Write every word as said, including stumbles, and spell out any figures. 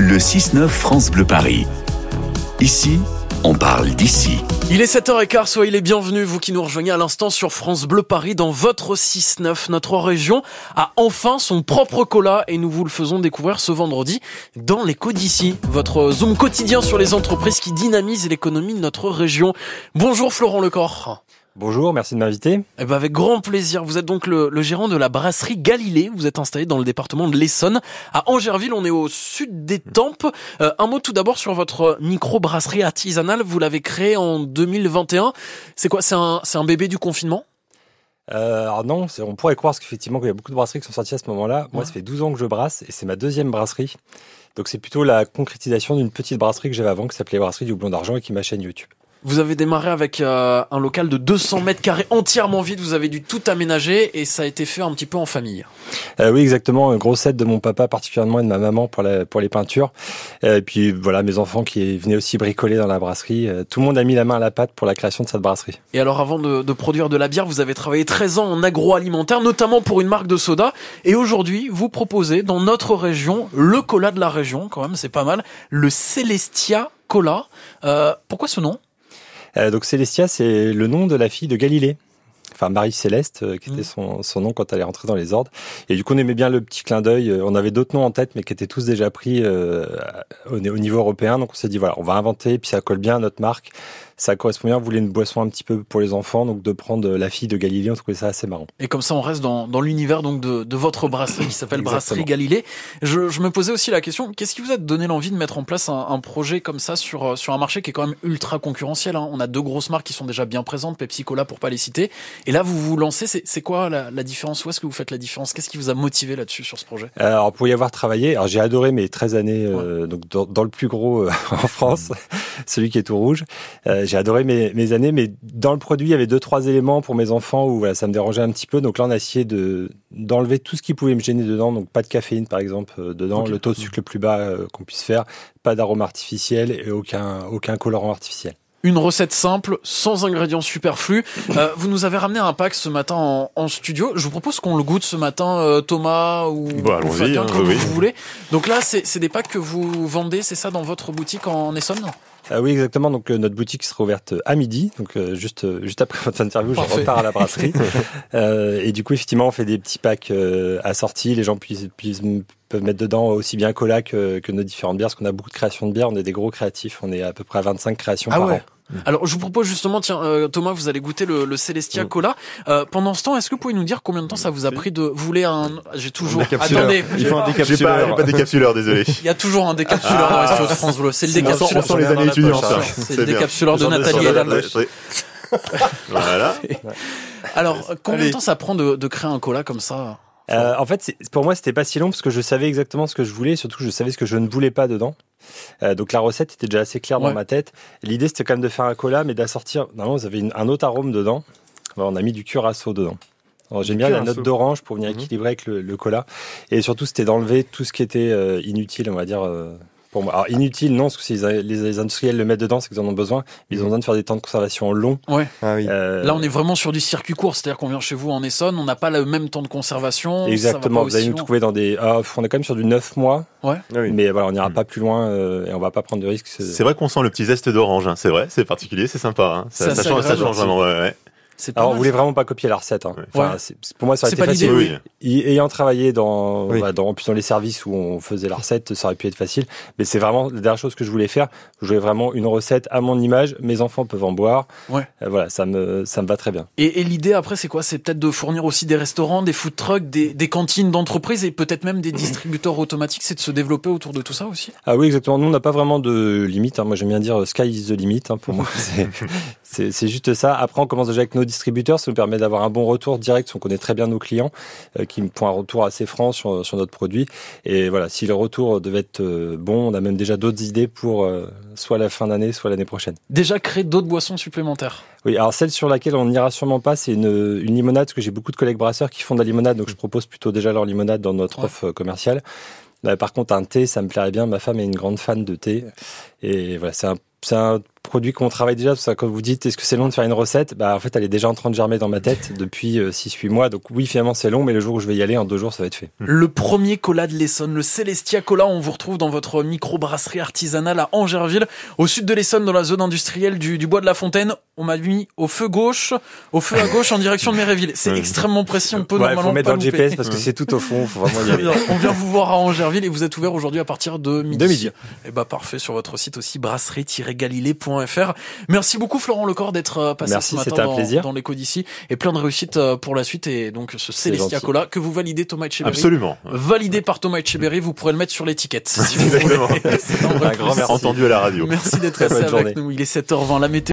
Le six neuf France Bleu Paris. Ici, on parle d'ici. Il est sept heures quinze, soyez les bienvenus, vous qui nous rejoignez à l'instant sur France Bleu Paris dans votre six neuf. Notre région a enfin son propre cola et nous vous le faisons découvrir ce vendredi dans l'écho d'ici. Votre zoom quotidien sur les entreprises qui dynamisent l'économie de notre région. Bonjour Florent Lecor. Bonjour, merci de m'inviter. Eh ben avec grand plaisir. Vous êtes donc le, le gérant de la brasserie Galilée. Vous êtes installé dans le département de l'Essonne, à Angerville. On est au sud d'Étampes. Euh, un mot tout d'abord sur votre micro-brasserie artisanale. Vous l'avez créée en deux mille vingt et un. C'est quoi ? C'est un, c'est un bébé du confinement ? Euh, alors non, c'est, on pourrait croire parce qu'effectivement qu'il y a beaucoup de brasseries qui sont sorties à ce moment-là. Ouais. Moi, ça fait douze ans que je brasse et c'est ma deuxième brasserie. Donc c'est plutôt la concrétisation d'une petite brasserie que j'avais avant qui s'appelait Brasserie du Houblon d'Argent et qui est ma chaîne YouTube. Vous avez démarré avec euh, un local de deux cents mètres carrés entièrement vide. Vous avez dû tout aménager et ça a été fait un petit peu en famille. Euh, oui, exactement. Une grosse aide de mon papa particulièrement et de ma maman pour, la, pour les peintures. Euh, et puis voilà, mes enfants qui venaient aussi bricoler dans la brasserie. Euh, tout le monde a mis la main à la pâte pour la création de cette brasserie. Et alors avant de, de produire de la bière, vous avez travaillé treize ans en agroalimentaire, notamment pour une marque de soda. Et aujourd'hui, vous proposez dans notre région le cola de la région, quand même, c'est pas mal, le Celestia Cola. Euh, pourquoi ce nom ? Euh, donc Celestia, c'est le nom de la fille de Galilée. Enfin, Marie-Céleste, euh, qui était son, son nom quand elle est rentrée dans les ordres. Et du coup, on aimait bien le petit clin d'œil. On avait d'autres noms en tête, mais qui étaient tous déjà pris euh, au, au niveau européen. Donc, on s'est dit, voilà, on va inventer, puis ça colle bien à notre marque. Ça correspond bien. On voulait une boisson un petit peu pour les enfants, donc de prendre la fille de Galilée, on trouvait ça assez marrant. Et comme ça, on reste dans, dans l'univers donc de, de votre brasserie qui s'appelle Brasserie Galilée. Je, je me posais aussi la question, qu'est-ce qui vous a donné l'envie de mettre en place un, un projet comme ça sur, sur un marché qui est quand même ultra concurrentiel, hein. On a deux grosses marques qui sont déjà bien présentes, Pepsi, Cola pour pas les citer. Et là, vous vous lancez, c'est, c'est quoi la, la différence ? Où est-ce que vous faites la différence ? Qu'est-ce qui vous a motivé là-dessus sur ce projet ? Alors, pour y avoir travaillé, alors j'ai adoré mes treize années euh, ouais. donc dans, dans le plus gros euh, en France, celui qui est tout rouge. Euh, j'ai adoré mes, mes années, mais dans le produit, il y avait deux, trois éléments pour mes enfants où voilà, ça me dérangeait un petit peu. Donc là, on a essayé de, d'enlever tout ce qui pouvait me gêner dedans. Donc pas de caféine, par exemple, euh, dedans, okay. Le taux de sucre le plus bas euh, qu'on puisse faire, pas d'arôme artificiel et aucun, aucun colorant artificiel. Une recette simple, sans ingrédients superflus. Euh, vous nous avez ramené un pack ce matin en, en studio. Je vous propose qu'on le goûte ce matin, euh, Thomas ou, bah, ou Fabien, hein, comme oui. vous voulez. Donc là, c'est, c'est des packs que vous vendez, c'est ça, dans votre boutique en, en Essonne ? Ah oui, exactement. Donc euh, notre boutique sera ouverte à midi, donc euh, juste euh, juste après votre interview, Parfait. Je repars à la brasserie. euh, et du coup, effectivement, on fait des petits packs euh, assortis. Les gens puissent, puissent peuvent mettre dedans aussi bien cola que, que nos différentes bières, parce qu'on a beaucoup de créations de bières. On est des gros créatifs. On est à peu près à vingt-cinq créations ah par ouais. an. Alors, je vous propose justement, tiens, euh, Thomas, vous allez goûter le, le Celestia mmh. Cola. Euh, pendant ce temps, est-ce que vous pouvez nous dire combien de temps ça vous a pris de... Vous voulez un... J'ai toujours... Attendez. Il faut un décapsuleur. J'ai pas, j'ai pas décapsuleur, désolé. Il y a toujours un décapsuleur ah, dans les studios de France Bleu. C'est le décapsuleur. On sent les années étudiantes. C'est le décapsuleur de Nathalie Hélal. Voilà. Alors, combien de temps ça prend de, de créer un cola comme ça ? Euh, en fait, c'est, pour moi, c'était pas si long parce que je savais exactement ce que je voulais et surtout, je savais ce que je ne voulais pas dedans. Euh, donc, la recette était déjà assez claire ouais. dans ma tête. L'idée, c'était quand même de faire un cola, mais d'assortir. Normalement, vous avez une, un autre arôme dedans. Alors, on a mis du curaçao dedans. Alors, j'aime bien la note d'orange pour venir mmh. équilibrer avec le, le cola. Et surtout, c'était d'enlever tout ce qui était euh, inutile, on va dire. Euh, Pour moi. Alors, inutile, non, parce que si les, les industriels le mettent dedans, c'est qu'ils en ont besoin. Ils ont besoin de faire des temps de conservation longs. Ouais. Ah, oui. euh... Là, on est vraiment sur du circuit court. C'est-à-dire qu'on vient chez vous en Essonne, on n'a pas le même temps de conservation. Exactement. Vous allez nous trouver dans des. Ah, on est quand même sur du neuf mois. Ouais. Ah, oui. Mais voilà, on n'ira mmh. pas plus loin euh, et on va pas prendre de risques. C'est, c'est vrai qu'on sent le petit zeste d'orange. Hein. C'est vrai, c'est particulier, c'est sympa. Hein. Ça, ça, ça, change, ça change vraiment. Ouais, ouais. Alors, on voulait vraiment pas copier la recette. Hein. Enfin, ouais. c'est, pour moi, ça aurait c'est été facile. Oui. Oui. Ayant travaillé dans, oui. bah, dans, plus dans les services où on faisait la recette, ça aurait pu être facile. Mais c'est vraiment la dernière chose que je voulais faire. Je voulais vraiment une recette à mon image. Mes enfants peuvent en boire. Ouais. Euh, voilà, ça me, ça me va très bien. Et, et l'idée après, c'est quoi ? C'est peut-être de fournir aussi des restaurants, des food trucks, des, des cantines d'entreprise et peut-être même des distributeurs automatiques. C'est de se développer autour de tout ça aussi ? Ah oui, exactement. Nous, on n'a pas vraiment de limite. Hein. Moi, j'aime bien dire sky is the limit. Hein, pour moi, c'est, c'est, c'est juste ça. Après, on commence déjà avec nos distributeurs. Ça nous permet d'avoir un bon retour direct, on connaît très bien nos clients euh, qui me font un retour assez franc sur, sur notre produit. Et voilà, si le retour devait être euh, bon, on a même déjà d'autres idées pour euh, soit la fin d'année, soit l'année prochaine. Déjà créer d'autres boissons supplémentaires ? Oui, alors celle sur laquelle on n'ira sûrement pas, c'est une, une limonade, parce que j'ai beaucoup de collègues brasseurs qui font de la limonade, donc je propose plutôt déjà leur limonade dans notre ouais. offre commerciale. Par contre, un thé, ça me plairait bien. Ma femme est une grande fan de thé. Et voilà, c'est un, c'est un produit qu'on travaille déjà. Parce que quand vous dites, est-ce que c'est long de faire une recette? Bah, en fait, elle est déjà en train de germer dans ma tête depuis euh, six huit mois. Donc oui, finalement, c'est long, mais le jour où je vais y aller, en deux jours, ça va être fait. Le premier cola de l'Essonne, le Celestia Cola, on vous retrouve dans votre microbrasserie artisanale à Angerville, au sud de l'Essonne, dans la zone industrielle du, du Bois de la Fontaine. On m'a mis au feu gauche, au feu à gauche en direction de Méréville. C'est ouais. extrêmement précis, on peut ouais, normalement faut mettre pas dans le G P S parce que c'est tout au fond, faut vraiment y aller. On vient vous voir à Angerville et vous êtes ouvert aujourd'hui à partir de midi. De midi. Et bah parfait, sur votre site aussi brasserie tiret galilée point f r. Merci beaucoup Florent Lecor d'être passé Merci, ce matin c'était un dans, plaisir. dans l'écho d'ici et plein de réussite pour la suite et donc ce Celestia Cola que vous validez Thomas Etcheberry. Absolument. Validé par Thomas Etcheberry, vous pourrez le mettre sur l'étiquette si vous voulez. C'est un grand merci. Entendu à la radio. Merci d'être resté avec journée. nous. Il est sept heures vingt, la météo.